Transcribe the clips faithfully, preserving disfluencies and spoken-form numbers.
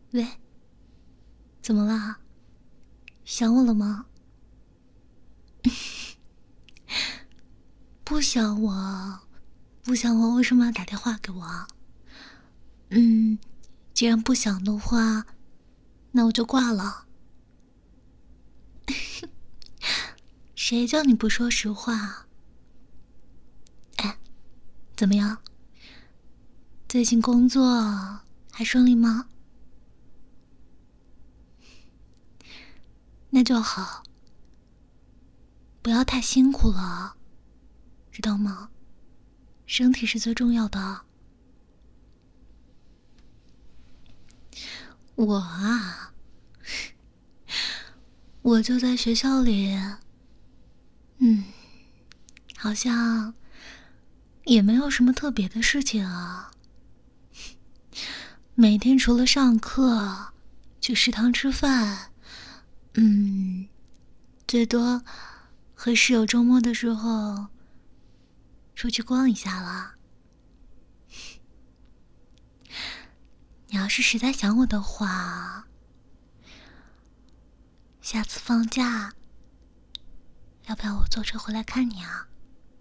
喂，怎么啦？想我了吗？不想我，不想我为什么要打电话给我？嗯，既然不想的话，那我就挂了。谁叫你不说实话？哎，怎么样？最近工作还顺利吗？那就好，不要太辛苦了，知道吗？身体是最重要的。我啊，我就在学校里，嗯，好像也没有什么特别的事情啊。每天除了上课，去食堂吃饭，嗯，最多和室友周末的时候出去逛一下了。你要是实在想我的话，下次放假，要不要我坐车回来看你啊？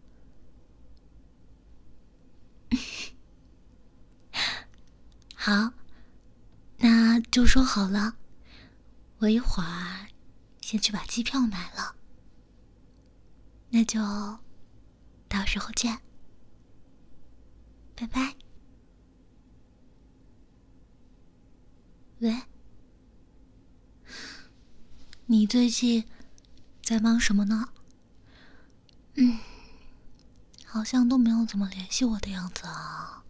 好，那就说好了，我一会儿先去把机票买了，那就到时候见，拜拜。喂，你最近在忙什么呢？嗯，好像都没有怎么联系我的样子啊。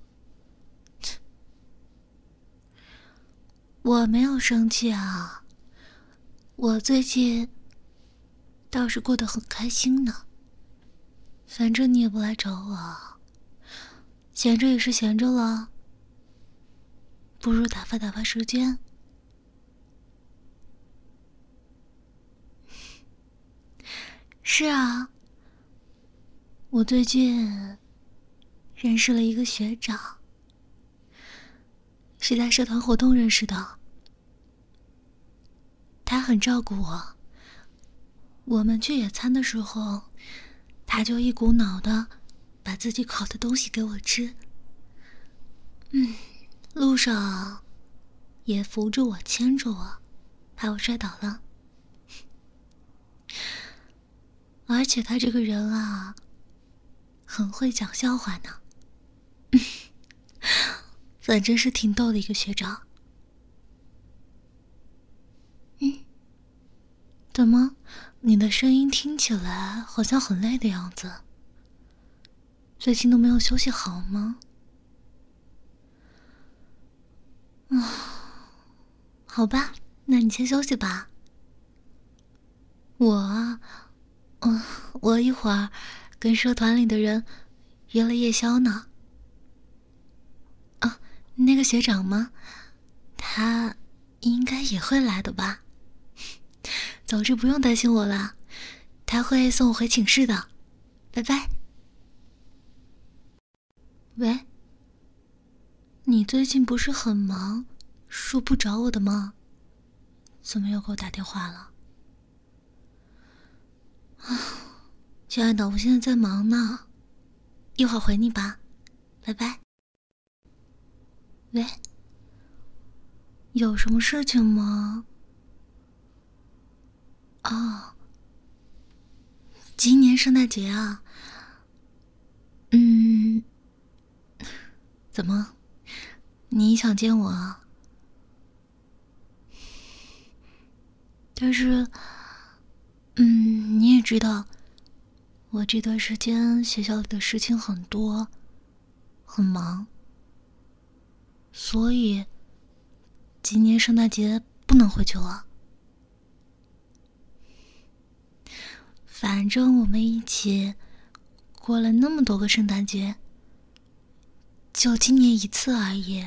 我没有生气啊，我最近倒是过得很开心呢。反正你也不来找我，闲着也是闲着了，不如打发打发时间。是啊，我最近认识了一个学长，是在社团活动认识的。他很照顾我，我们去野餐的时候，他就一股脑的把自己烤的东西给我吃。嗯，路上也扶着我，牵着我，怕我摔倒了。而且他这个人啊，很会讲笑话呢。反正是挺逗的一个学长。嗯，怎么，你的声音听起来好像很累的样子？最近都没有休息好吗？啊，好吧，那你先休息吧。我啊，嗯，我一会儿跟社团里的人约了夜宵呢。啊，那个学长吗？他应该也会来的吧？总之不用担心我了，他会送我回寝室的。拜拜。喂，你最近不是很忙，说不找我的吗？怎么又给我打电话了？啊，亲爱的，我现在在忙呢，一会儿回你吧，拜拜。喂，有什么事情吗？哦，今年圣诞节啊，嗯，怎么，你想见我啊？但是，嗯，你也知道，我这段时间学校里的事情很多，很忙，所以今年圣诞节不能回去了。反正我们一起过了那么多个圣诞节，就今年一次而已。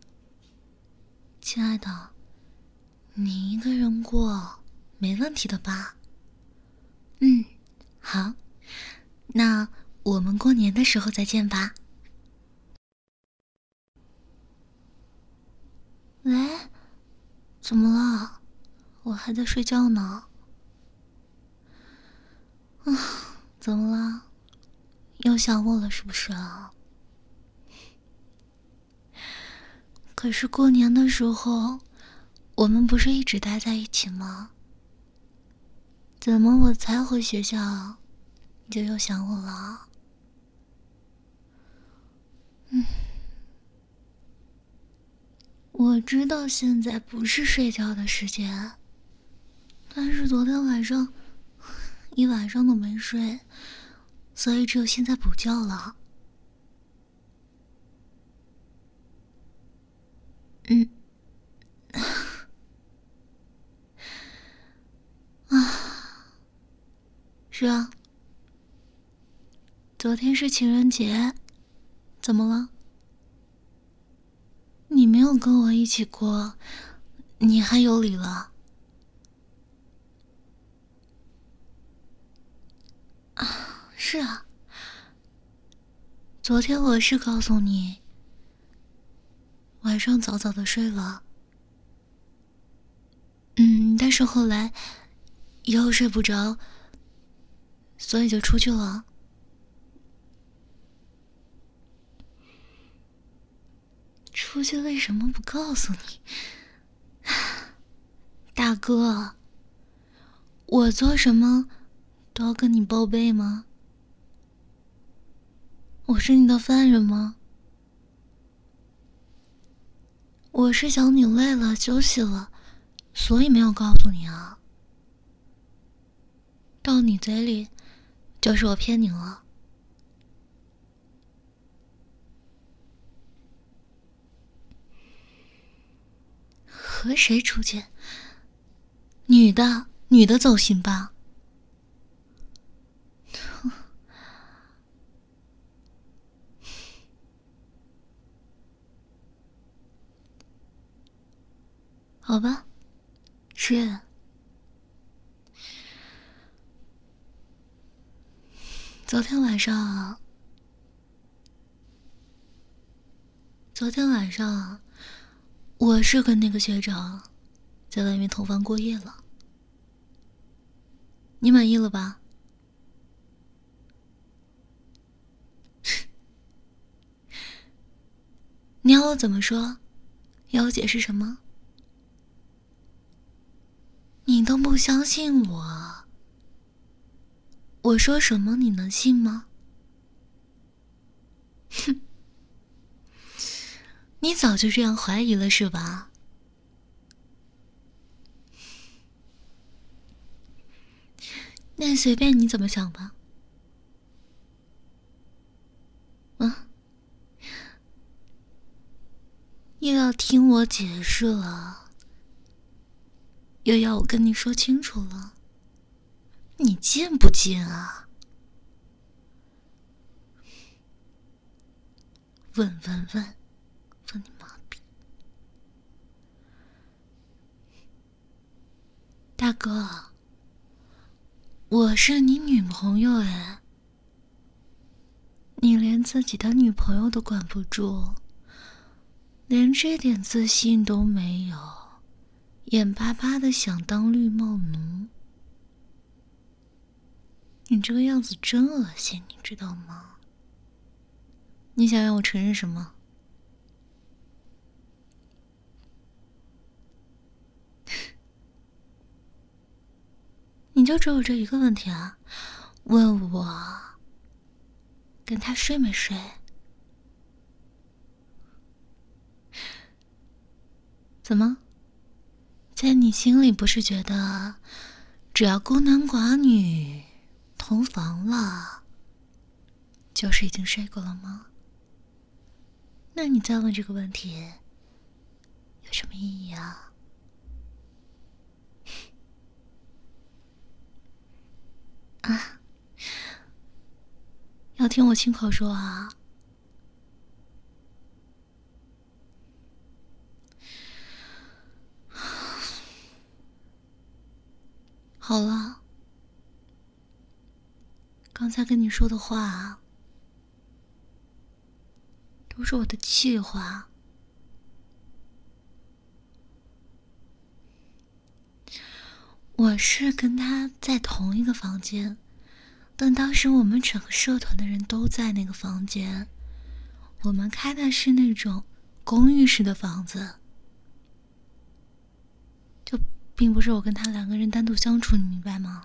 亲爱的，你一个人过没问题的吧？嗯，好，那我们过年的时候再见吧。喂， 怎么了？我还在睡觉呢。啊，怎么了？又想我了是不是啊？可是过年的时候，我们不是一直待在一起吗？怎么我才回学校，你就又想我了？嗯，我知道现在不是睡觉的时间，但是昨天晚上一晚上都没睡，所以只有现在补觉了。嗯，啊，是啊，昨天是情人节，怎么了？你没有跟我一起过，你还有理了？啊，是啊，昨天我是告诉你，晚上早早的睡了。嗯，但是后来又睡不着，所以就出去了。出去为什么不告诉你？大哥，我做什么都要跟你报备吗？我是你的犯人吗？我是想你累了休息了，所以没有告诉你啊。到你嘴里就是我骗你了。和谁出去？女的，女的总行吧？好吧，是。昨天晚上，昨天晚上，我是跟那个学长在外面同房过夜了。你满意了吧？你要我怎么说？要我解释什么？你都不相信我，我说什么你能信吗？哼，你早就这样怀疑了是吧？那随便你怎么想吧。啊，又要听我解释了，又要我跟你说清楚了，你贱不贱啊？问问问，问你妈逼！大哥，我是你女朋友哎，你连自己的女朋友都管不住，连这点自信都没有，眼巴巴的想当绿帽奴，你这个样子真恶心，你知道吗？你想让我承认什么？你就只有这一个问题啊？问我跟他睡没睡？怎么，在你心里不是觉得只要孤男寡女同房了，就是已经睡过了吗？那你再问这个问题有什么意义啊？啊，要听我亲口说啊？好了，刚才跟你说的话都是我的气话， 我是跟他在同一个房间，但当时我们整个社团的人都在那个房间。我们开的是那种公寓式的房子，就并不是我跟他两个人单独相处，你明白吗？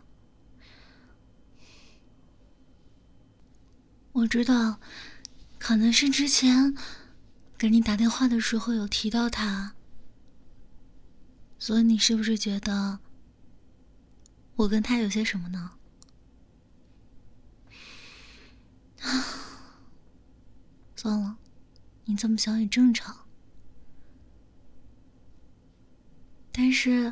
我知道，可能是之前给你打电话的时候有提到他，所以你是不是觉得我跟他有些什么呢？算了，你这么想也正常。但是，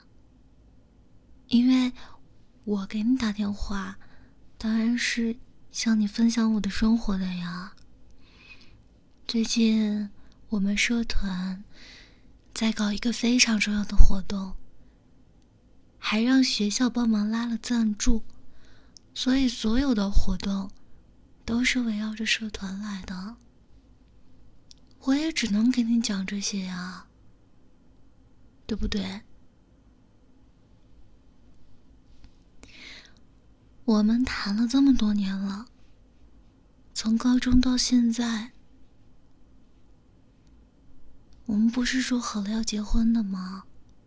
因为我给你打电话，当然是向你分享我的生活的呀。最近我们社团在搞一个非常重要的活动，还让学校帮忙拉了赞助，所以所有的活动都是围绕着社团来的。我也只能给你讲这些呀，对不对？我们谈了这么多年了，从高中到现在，我们不是说好了要结婚的吗？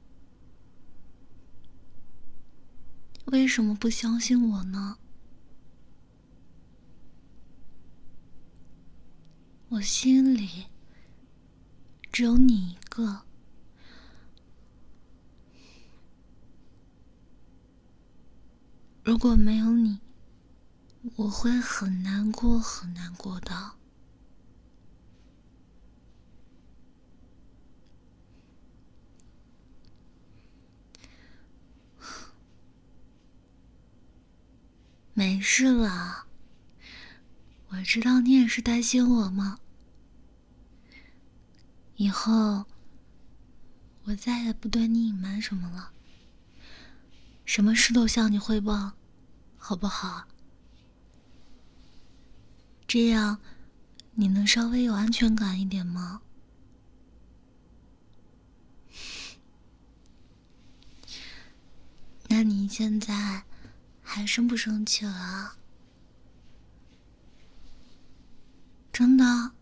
为什么不相信我呢？我心里只有你一个。如果没有你，我会很难过很难过的。没事了，我知道你也是担心我嘛。以后我再也不对你隐瞒什么了，什么事都向你汇报，好不好？这样你能稍微有安全感一点吗？那你现在还生不生气了啊？真的？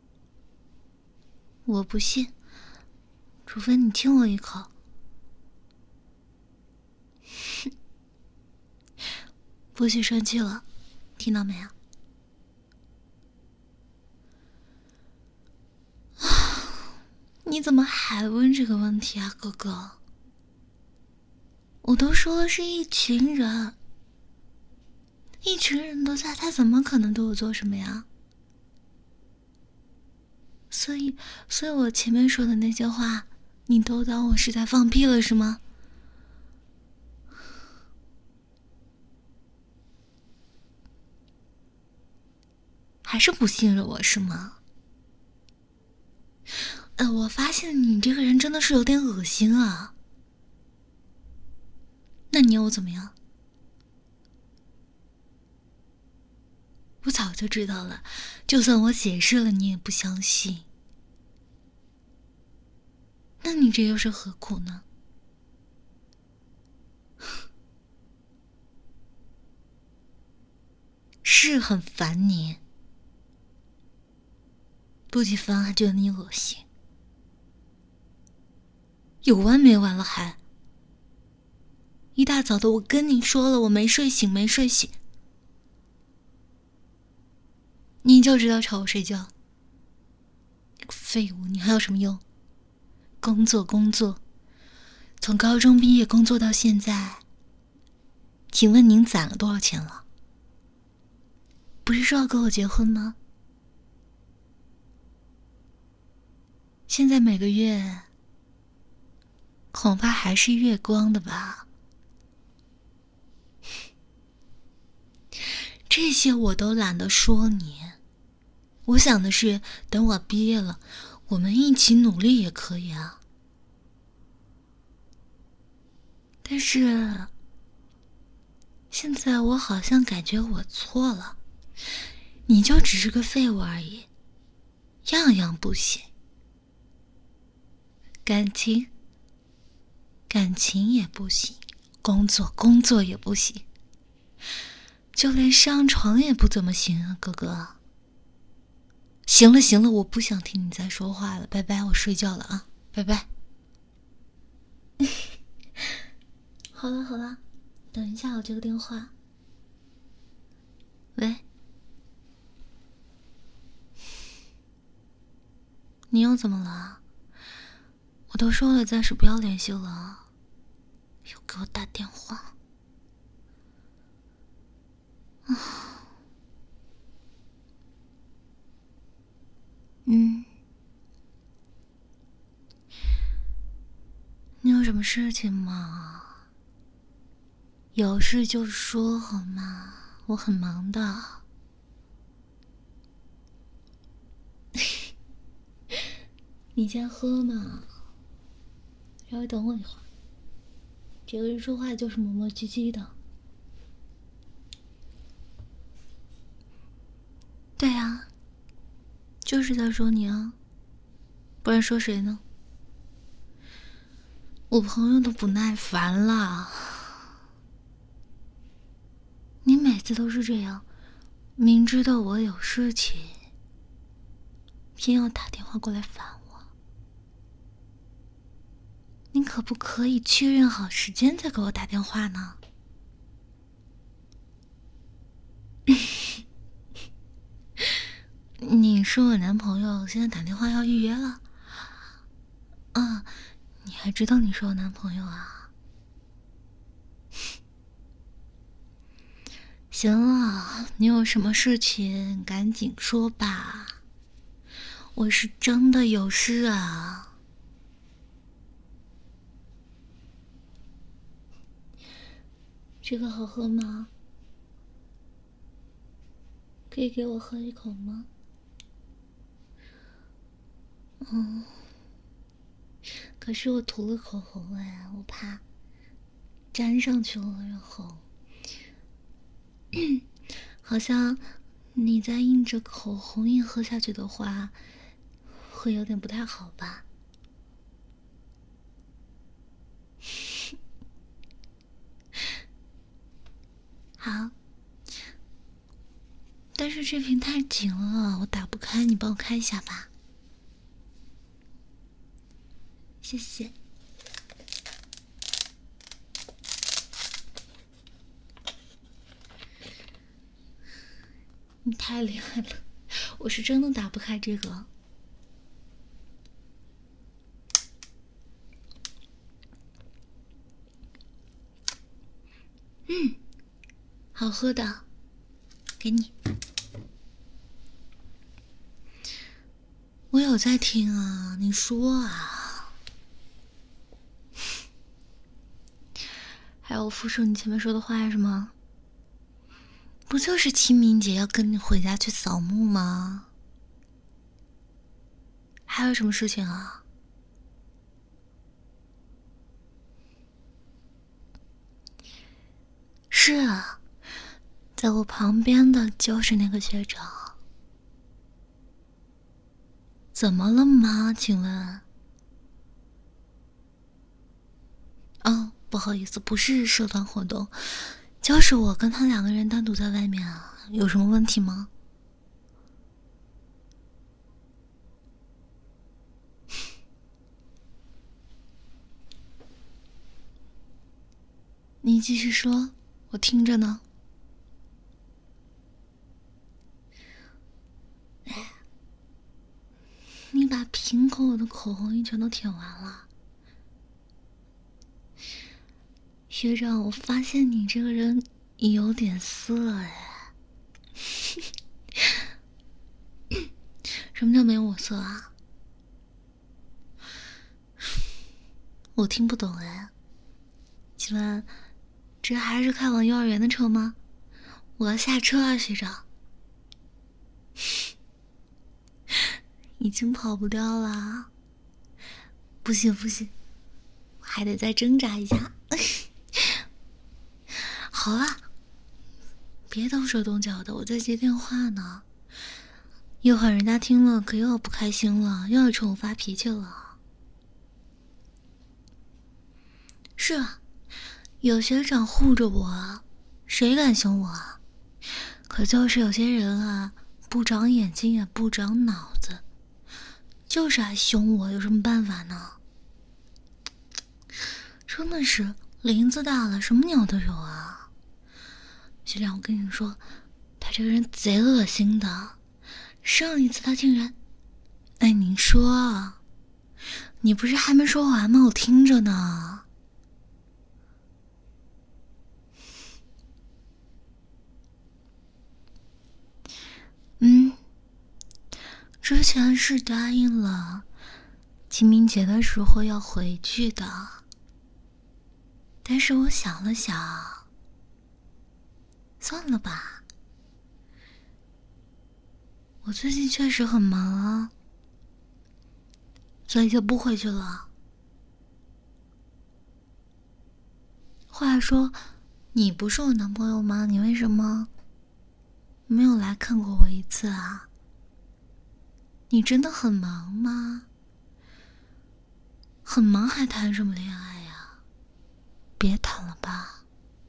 我不信，除非你亲我一口。不许生气了，听到没有？你怎么还问这个问题啊，哥哥？我都说了是一群人，一群人都在，他怎么可能对我做什么呀？所以，所以我前面说的那些话，你都当我是在放屁了是吗？还是不信任我是吗？呃，我发现你这个人真的是有点恶心啊。那你要我怎么样？我早就知道了，就算我解释了，你也不相信。那你这又是何苦呢？是很烦你，不仅烦，还觉得你恶心。有完没完了还？一大早的我跟你说了，我没睡醒，没睡醒，你就知道吵我睡觉。那个废物，你还有什么用？工作工作，从高中毕业工作到现在，请问您攒了多少钱了？不是说要跟我结婚吗？现在每个月恐怕还是月光的吧。这些我都懒得说你，我想的是等我毕业了，我们一起努力也可以啊。但是现在我好像感觉我错了，你就只是个废物而已，样样不行。感情感情也不行， 工作工作也不行，就连上床也不怎么行啊，哥哥。行了行了，我不想听你再说话了，拜拜，我睡觉了啊，拜拜。好了好了，等一下我这个电话。喂，你又怎么了？我都说了暂时不要联系了，又给我打电话。啊，嗯，你有什么事情吗？有事就说好吗？我很忙的。你先喝嘛，稍微等我一会儿。这个人说话就是磨磨唧唧的。对啊，就是在说你啊，不然说谁呢？我朋友都不耐烦了。你每次都是这样，明知道我有事情，偏要打电话过来烦我。你可不可以确认好时间再给我打电话呢？你是我男朋友，现在打电话要预约了。啊，你还知道你是我男朋友啊？行了，你有什么事情赶紧说吧，我是真的有事啊。这个好喝吗？可以给我喝一口吗？嗯，可是我涂了口红哎，我怕粘上去了，然后好像你再印着口红印喝下去的话，会有点不太好吧？好，但是这瓶太紧了，我打不开，你帮我开一下吧。谢谢。你太厉害了，我是真的打不开这个。嗯，好喝的，给你。我有在听啊，你说啊。还有复述你前面说的话是吗？不就是清明节要跟你回家去扫墓吗？还有什么事情啊？是啊，在我旁边的就是那个学长。怎么了吗？请问？哦，不好意思，不是社团活动，就是我跟他两个人单独在外面啊，有什么问题吗？你继续说，我听着呢。你把瓶口的口红印全都舔完了。学长，我发现你这个人有点色哎。什么叫没有我色啊？我听不懂哎。请问，这还是开往幼儿园的车吗？我要下车啊，学长。已经跑不掉了。不行不行，我还得再挣扎一下。好了，别动手动脚的，我在接电话呢。一会儿人家听了可又要不开心了，又要冲我发脾气了。是啊， 有学长护着我，谁敢凶我啊？可就是有些人啊，不长眼睛也不长脑子，就是爱凶我，有什么办法呢？真的是林子大了，什么鸟都有啊！学长，我跟你说，他这个人贼恶心的。上一次他竟然……哎，你说，你不是还没说完吗？我听着呢。嗯，之前是答应了清明节的时候要回去的，但是我想了想，算了吧。我最近确实很忙啊，所以就不回去了。话说，你不是我男朋友吗？你为什么没有来看过我一次啊？你真的很忙吗？很忙还谈什么恋爱呀？别谈了吧。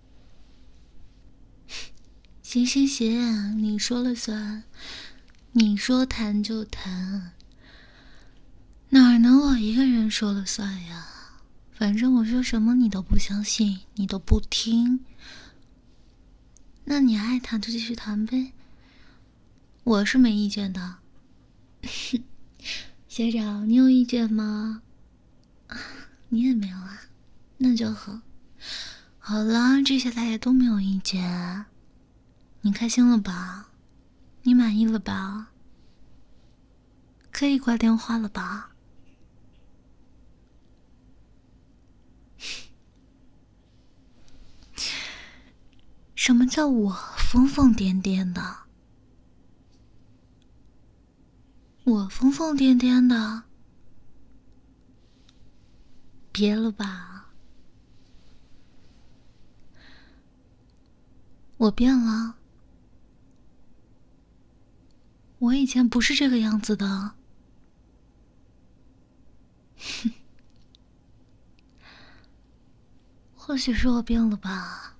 行行行，你说了算，你说谈就谈，哪能我一个人说了算呀？反正我说什么你都不相信，你都不听。那你爱谈就继续谈呗，我是没意见的。学长，你有意见吗？你也没有啊，那就好。好了，这些大家都没有意见，你开心了吧？你满意了吧？可以挂电话了吧？什么叫我疯疯癫癫的？我疯疯癫癫的？别了吧，我变了，我以前不是这个样子的。哼，或许是我变了吧，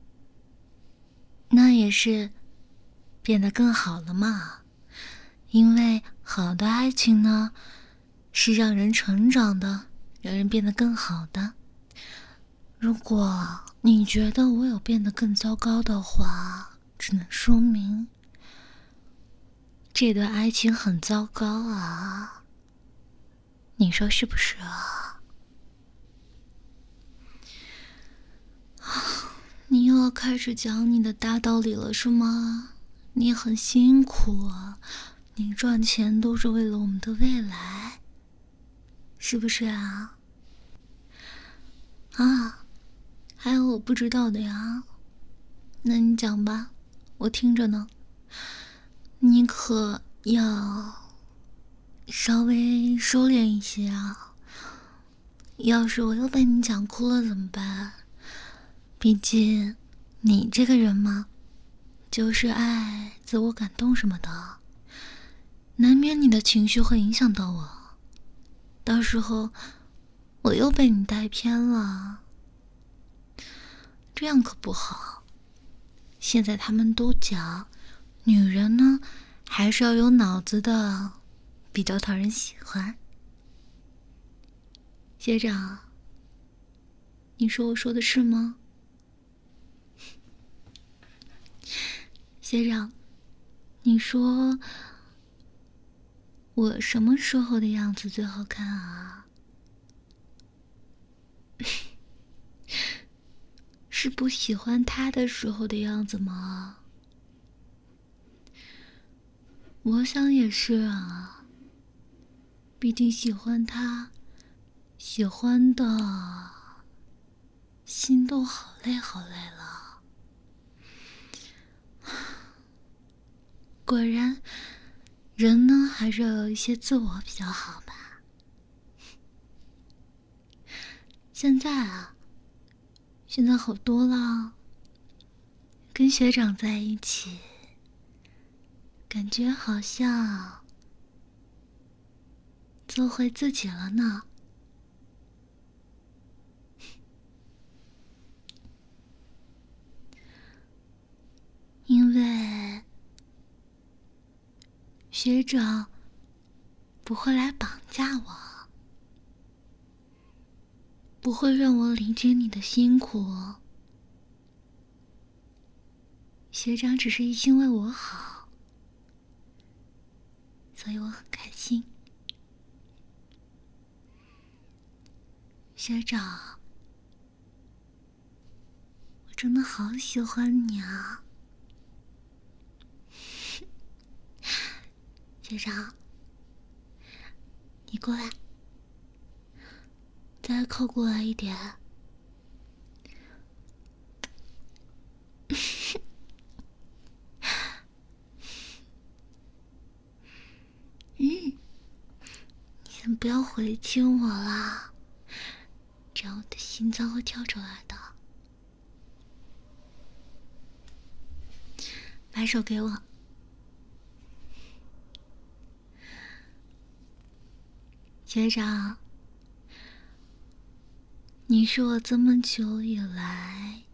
那也是变得更好了嘛。因为好的爱情呢，是让人成长的，让人变得更好的。如果你觉得我有变得更糟糕的话，只能说明这段爱情很糟糕啊，你说是不是啊？你又要开始讲你的大道理了是吗？你很辛苦啊，你赚钱都是为了我们的未来，是不是啊？啊，还有我不知道的呀，那你讲吧，我听着呢。你可要稍微收敛一些啊，要是我又被你讲哭了怎么办？毕竟你这个人嘛，就是爱自我感动什么的，难免你的情绪会影响到我，到时候我又被你带偏了，这样可不好。现在他们都讲，女人呢还是要有脑子的，比较讨人喜欢。学长，你说我说的是吗？学长，你说我什么时候的样子最好看啊？是不喜欢他的时候的样子吗？我想也是啊，毕竟喜欢他，喜欢的心都好累好累了。果然，人呢还是要有一些自我比较好吧。现在啊，现在好多了，跟学长在一起，感觉好像做回自己了呢。 学长不会来绑架我，不会让我理解你的辛苦。学长只是一心为我好，所以我很开心。学长，我真的好喜欢你啊！学长，你过来，再靠过来一点。嗯，你先不要回亲我啦，这样我的心脏会跳出来的。把手给我。学长，你是我这么久以来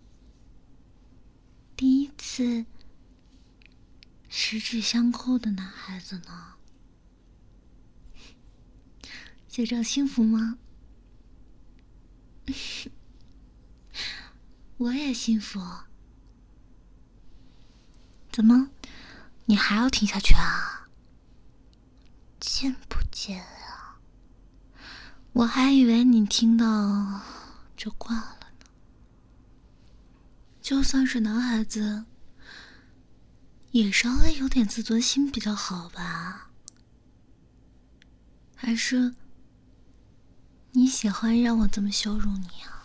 第一次十指相扣的男孩子呢。学长幸福吗？我也幸福。怎么，你还要听下去啊？贱不贱啊？我还以为你听到就挂了呢。就算是男孩子，也稍微有点自尊心比较好吧？还是你喜欢让我这么羞辱你啊？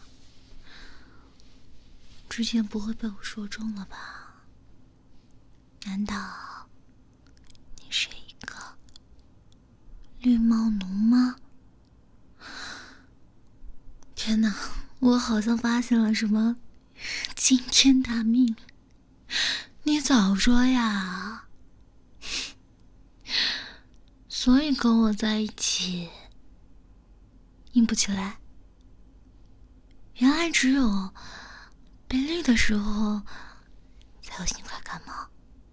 之前不会被我说中了吧？难道你是一个绿帽奴吗？天哪，我好像发现了什么惊天大秘！你早说呀！所以跟我在一起硬不起来。原来只有被绿的时候才有新快感吗？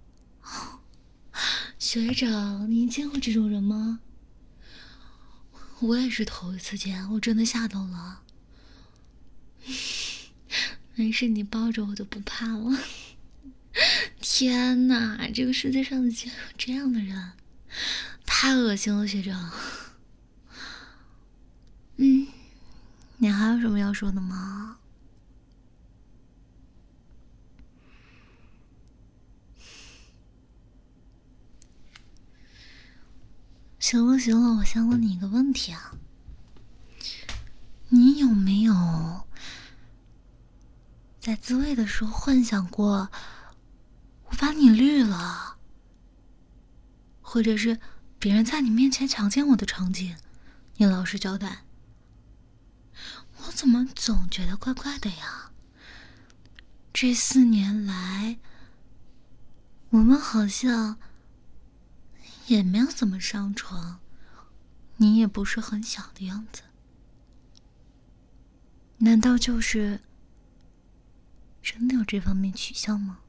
学长，你见过这种人吗？我也是头一次见，我真的吓到了。没事，你抱着我就不怕了。天哪，这个世界上竟然有这样的人，太恶心了，学长。嗯，你还有什么要说的吗？行了行了，我想问你一个问题啊，你有没有在自慰的时候幻想过我把你绿了，或者是别人在你面前强奸我的场景，你老实交代。我怎么总觉得怪怪的呀？这四年来，我们好像也没有怎么上床，你也不是很想的样子。难道就是真的有这方面取向吗？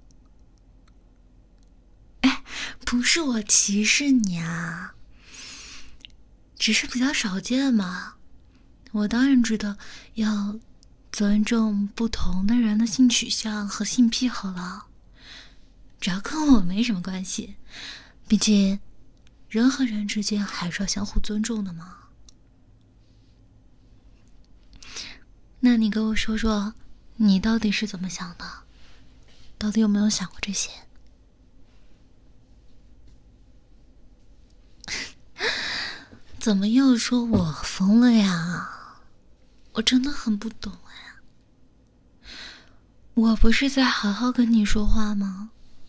哎，不是我歧视你啊，只是比较少见嘛。我当然知道要尊重不同的人的性取向和性癖好了，只要跟我没什么关系，毕竟人和人之间还是要相互尊重的嘛。那你跟我说说，你到底是怎么想的？到底有没有想过这些？怎么又说我疯了呀？我真的很不懂哎。我不是在好好跟你说话吗？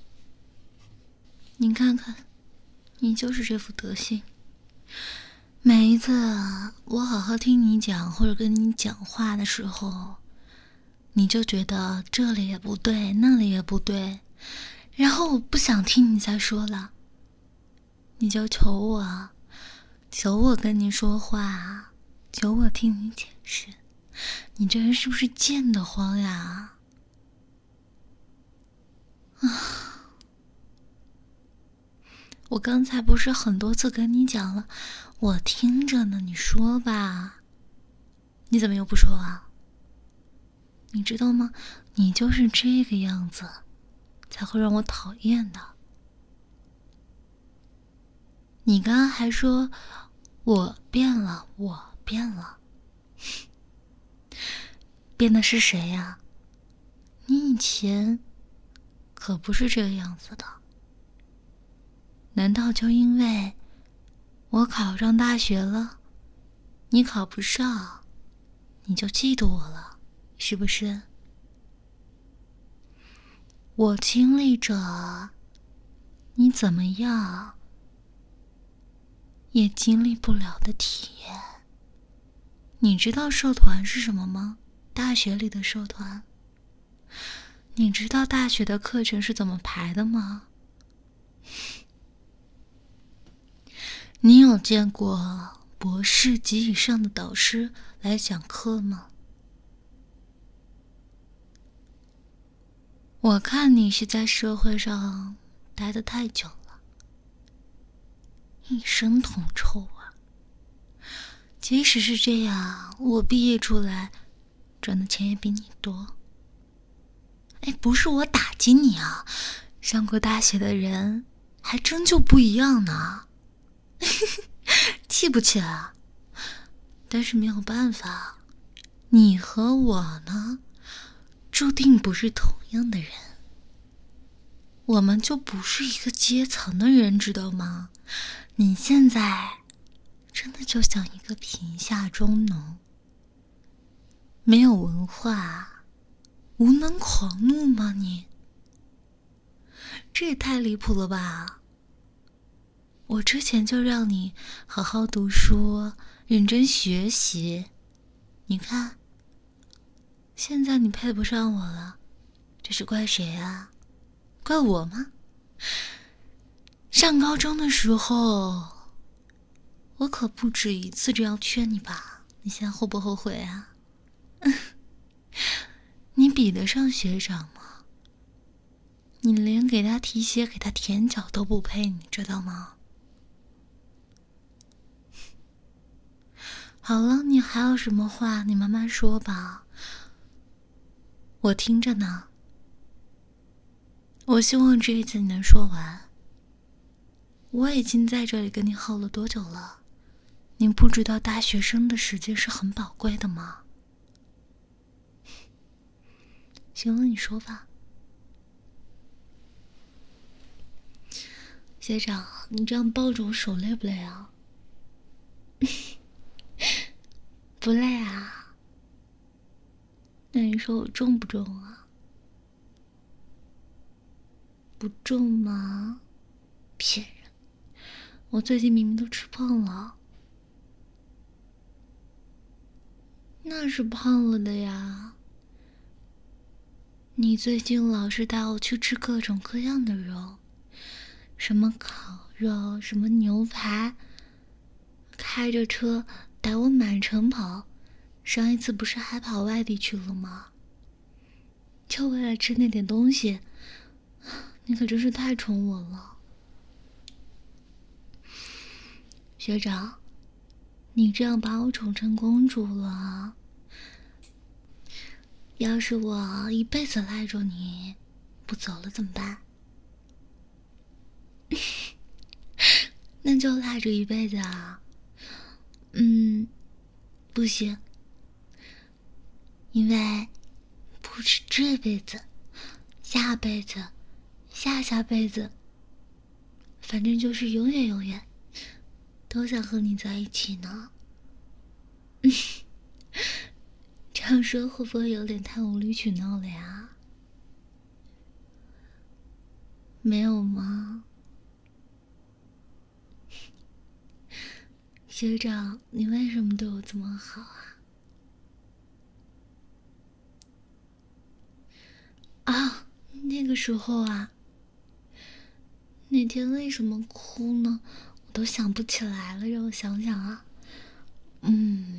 你看看，你就是这副德行。每一次我好好听你讲或者跟你讲话的时候，你就觉得这里也不对，那里也不对，然后我不想听你再说了，你就求我，求我跟你说话，求我听你解释。你这人是不是贱得慌呀？啊！ 我刚才不是很多次跟你讲了，我听着呢，你说吧。你怎么又不说啊？你知道吗？你就是这个样子，才会让我讨厌的。你刚刚还说我变了，我变了，变的是谁呀？你以前可不是这个样子的。难道就因为我考上大学了，你考不上，你就嫉妒我了，是不是？我经历着你怎么样也经历不了的体验。你知道社团是什么吗？大学里的社团。你知道大学的课程是怎么排的吗？你有见过博士及以上的导师来讲课吗？我看你是在社会上待得太久了，一身铜臭啊。即使是这样，我毕业出来赚的钱也比你多。哎，不是我打击你啊，上过大学的人还真就不一样呢。气不气啊？但是没有办法，你和我呢，注定不是同样的人。我们就不是一个阶层的人，知道吗？你现在真的就像一个贫下中农，没有文化，无能狂怒吗你？这也太离谱了吧！我之前就让你好好读书，认真学习，你看，现在你配不上我了，这是怪谁啊？怪我吗？上高中的时候，我可不止一次这样劝你吧？你现在后不后悔啊？你比得上学长吗？你连给他提鞋、给他舔脚都不配，你知道吗？好了，你还有什么话，你慢慢说吧，我听着呢。我希望这一次你能说完。我已经在这里跟你耗了多久了？你不知道大学生的时间是很宝贵的吗？行了，你说吧。学长，你这样抱着我手累不累啊？不累啊？那你说我重不重啊？不重吗？骗人！我最近明明都吃胖了。那是胖了的呀。你最近老是带我去吃各种各样的肉，什么烤肉，什么牛排，开着车带我满城跑。上一次不是还跑外地去了吗？就为了吃那点东西，你可真是太宠我了。学长，你这样把我宠成公主了。要是我一辈子赖着你不走了怎么办？那就赖着一辈子啊。嗯，不行，因为不止这辈子，下辈子，下下辈子，反正就是永远永远都想和你在一起呢。这样说会不会有点太无理取闹了呀？没有吗？学长，你为什么对我这么好啊？啊，那个时候啊，那天为什么哭呢？我都想不起来了，让我想想啊。嗯，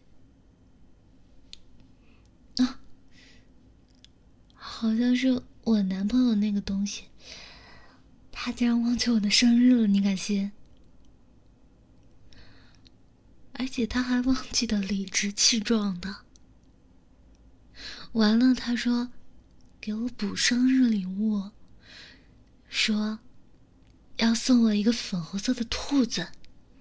啊，好像是我男朋友那个东西，他他竟然忘记我的生日了，你敢信？而且他还忘记的理直气壮的。完了，他说给我补生日礼物，说要送我一个粉红色的兔子。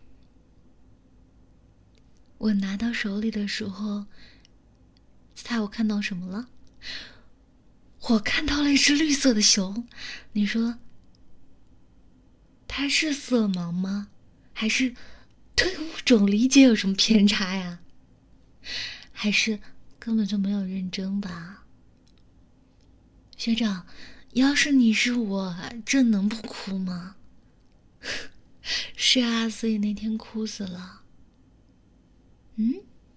我拿到手里的时候，猜我看到什么了？我看到了一只绿色的熊。你说他是色盲吗？还是对物种理解有什么偏差呀？还是根本就没有认真吧？学长，要是你是我，这能不哭吗？是啊，所以那天哭死了。嗯？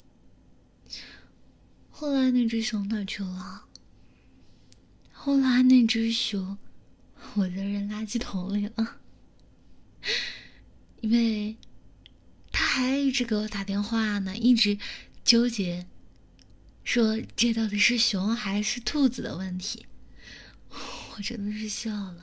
后来那只熊哪去了？后来那只熊，我就扔垃圾桶里了。因为他还一直给我打电话呢，一直纠结，说这到底是熊还是兔子的问题。我真的是笑了。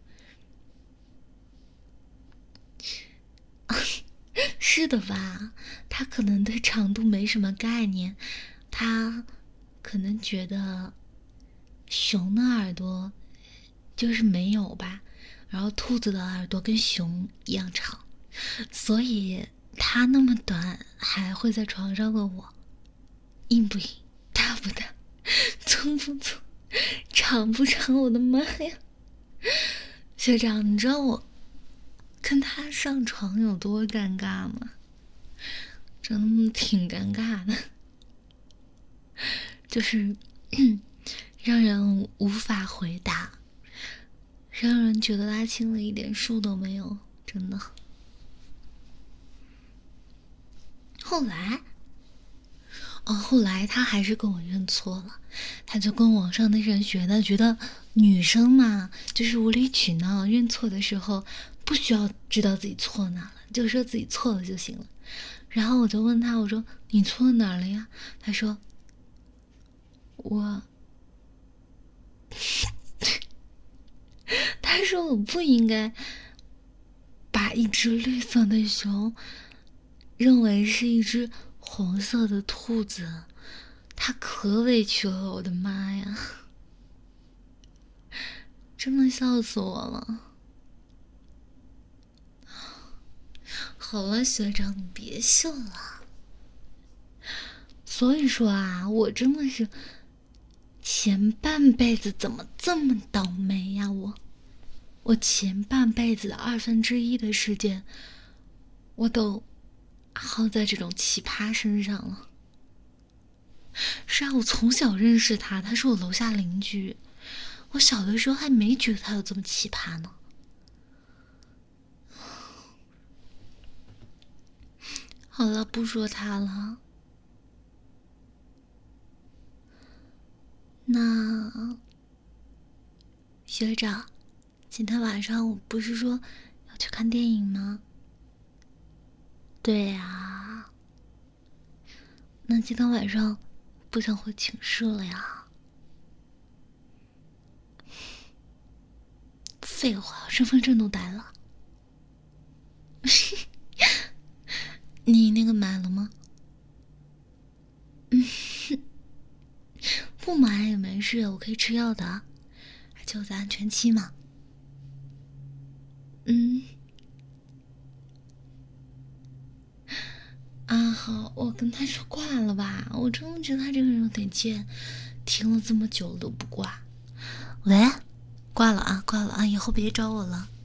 是的吧？他可能对长度没什么概念，他可能觉得熊的耳朵就是没有吧，然后兔子的耳朵跟熊一样长，所以他那么短还会在床上问我硬不硬，大不大，粗不粗，长不长。我的妈呀，学长，你知道我跟他上床有多尴尬吗？真的挺尴尬的，就是让人无法回答，让人觉得他亲了一点数都没有，真的。后来哦，后来他还是跟我认错了，他就跟网上那人学的，觉得女生嘛就是无理取闹，认错的时候不需要知道自己错哪了，就说自己错了就行了。然后我就问他，我说你错哪了呀？他说我他说我不应该把一只绿色的熊认为是一只红色的兔子，他可委屈了，我的妈呀，真的笑死我了。好了，学长，你别笑了。所以说啊，我真的是前半辈子怎么这么倒霉呀？我，我前半辈子的二分之一的时间，我都耗在这种奇葩身上了。是啊，我从小认识他，他是我楼下邻居，我小的时候还没觉得他有这么奇葩呢。好了，不说他了。那学长，今天晚上我不是说要去看电影吗？对呀。那今天晚上不想回寝室了呀？废话，身份证都带了。你那个买了吗？嗯，不买也没事，我可以吃药的，而且我在安全期嘛。嗯。啊，好，我跟他说挂了吧，我真的觉得他这个人有点贱，听了这么久都不挂。喂，挂了啊，挂了啊，以后别找我了。